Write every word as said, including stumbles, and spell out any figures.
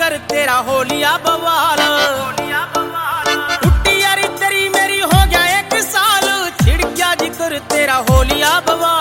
जिक्र तेरा होलिया बवाल। टुट्टी यारी तेरी मेरी हो गया एक साल, छिड़ गया जिक्र तेरा होलिया बवाल।